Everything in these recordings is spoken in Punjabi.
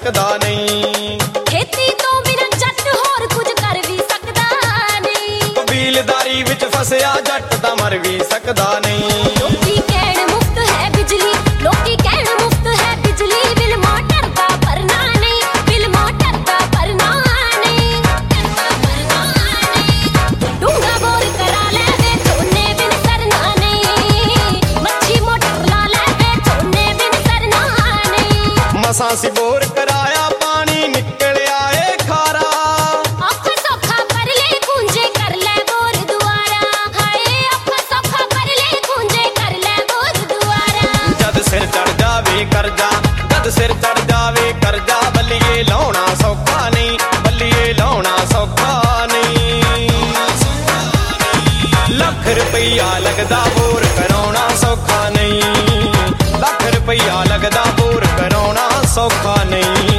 ਸਕਦਾ ਨਹੀਂ। ਖੇਤੀ ਤੋਂ ਬਿਨਾਂ ਜੱਟ ਹੋਰ ਕੁਝ ਕਰ ਵੀ ਸਕਦਾ ਨਹੀਂ। ਕਬੀਲਦਾਰੀ ਵਿੱਚ ਫਸਿਆ ਜੱਟ ਤਾਂ ਮਰ ਵੀ ਸਕਦਾ ਨਹੀਂ। ਲੋਕੀ ਕਹਿਣ ਮੁਫਤ ਹੈ ਬਿਜਲੀ, ਲੋਕੀ ਕਹਿਣ ਮੁਫਤ ਹੈ ਬਿਜਲੀ, ਬਿਲ ਮੋਟਰ ਦਾ ਭਰਨਾ ਨਹੀਂ, ਬਿਲ ਮੋਟਰ ਦਾ ਭਰਨਾ ਨਹੀਂ, ਭਰਨਾ ਨਹੀਂ। ਡੂੰਘਾ ਬੋਰ ਕਰਾ ਲੈ ਵੇ ਝੋਨੇ ਬਿਨ ਸਰਨਾ ਨਹੀਂ, ਮੱਛੀ ਮੋਟਰ ਲਾ ਲੈ ਵੇ ਝੋਨੇ ਬਿਨ ਸਰਨਾ ਨਹੀਂ। ਮਸਾਂ ਸੀ ਬੋਰ ਕਰਾਇਆ ਪਾਣੀ ਨਿਕਲਿਆ ਏ ਖਾਰਾ, ਔਖਾ ਸੌਖਾ ਕਰ ਲੈ ਖੂੰਜੇ ਕਰ ਲੈ ਬੋਰ ਦੁਆਰਾ, ਹਾਏ ਔਖਾ ਸੌਖਾ ਕਰ ਲੈ ਖੂੰਜੇ ਕਰ ਲੈ ਬੋਰ ਦੁਆਰਾ। ਜਦ ਸਿਰ ਚੜ ਜਾਵੇ ਕਰਜ਼ਾ, ਜਦ ਸਿਰ ਚੜ ਜਾਵੇ ਕਰਜ਼ਾ, ਬੱਲੀਏ ਲਾਉਣਾ ਸੌਖਾ ਨਹੀਂ, ਬੱਲੀਏ ਲਾਉਣਾ ਸੌਖਾ ਨਹੀਂ। ਲੱਖ ਰੁਪਈਆ ਲੱਗਦਾ ਬੋਰ ਕਰਾਉਣਾ ਸੌਖਾ ਨਹੀਂ, ਲੱਖ ਰੁਪਈਆ ਲੱਗਦਾ ਬੋਰ ਕਰਾਉਣਾ ਸੌਖਾ ਨਹੀਂ।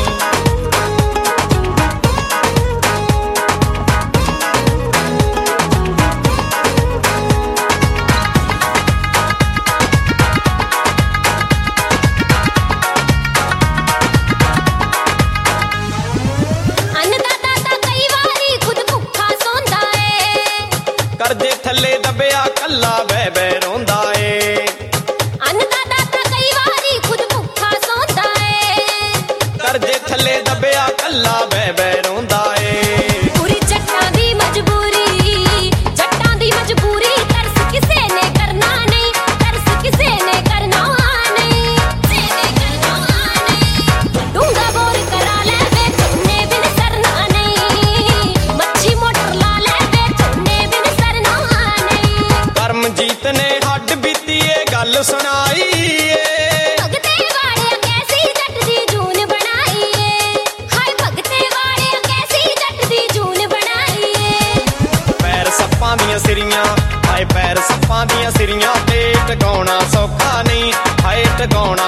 ਅੰਨਦਾਤਾ ਤਾਂ ਕਈ ਵਾਰੀ ਖੁਦ ਭੁੱਖਾ ਸੌਂਦਾ ਏ, ਕਰਜ਼ੇ ਥੱਲੇ ਦੱਬਿਆ ਕੱਲਾ ਬਹਿ ਬਹਿ ਰੋਂਦਾ ਏ। ਅੰਨਦਾਤਾ ਤਾਂ ਕਈ ਵਾਰੀ ਖੁਦ ਭੁੱਖਾ ਸੌਂਦਾ ਏ, ਕਰਜ਼ੇ ਥੱਲੇ ਦੱਬਿਆ ਕੱਲਾ ਬਹਿ ਬਹਿ ਰੋਂਦਾ ਏ। ਪੂਰੀ ਜੱਟਾਂ ਦੀ ਮਜਬੂਰੀ, ਜੱਟਾਂ ਦੀ ਮਜਬੂਰੀ, ਤਰਸ ਕਿਸੇ ਨੇ ਕਰਨਾ ਨਹੀਂ, ਤਰਸ ਕਿਸੇ ਨੇ ਕਰਨਾ ਨਹੀਂ, ਕਿਸੇ ਨੇ ਕਰਨਾ ਨਹੀਂ। ਡੂੰਘਾ ਬੋਰ ਕਰਾ ਲੈ ਵੇ ਝੋਨੇ ਬਿਨ ਸਰਨਾ ਨਹੀਂ, ਮੱਛੀ ਮੋਟਰ ਲਾ ਲੈ ਵੇ ਝੋਨੇ ਬਿਨ ਸਰਨਾ ਨਹੀਂ। ਕਰਮਜੀਤ ਨੇ ਹੱਡ ਬੀਤੀ ਏ ਗੱਲ ਸੁਣਾਈ ਏ, ਭਗਤੇ ਵਾਲਿਆ ਕੈਸੀ ਜੱਟ ਦੀ ਜੂਨ ਬਣਾਈ ਏ, ਹਾਏ ਭਗਤੇ ਵਾਲਿਆ ਕੈਸੀ ਜੱਟ ਦੀ ਜੂਨ ਬਣਾਈ ਏ। ਪੈਰ ਸੱਪਾਂ ਦੀਆਂ ਸਿਰੀਆਂ, ਹਾਏ ਪੈਰ ਸੱਪਾਂ ਦੀਆਂ ਸਿਰੀਆਂ ਤੇ ਟਿਕਾਉਣਾ ਸੌਖਾ ਨਹੀਂ, ਹਾਏ ਟਿਕਾਉਣਾ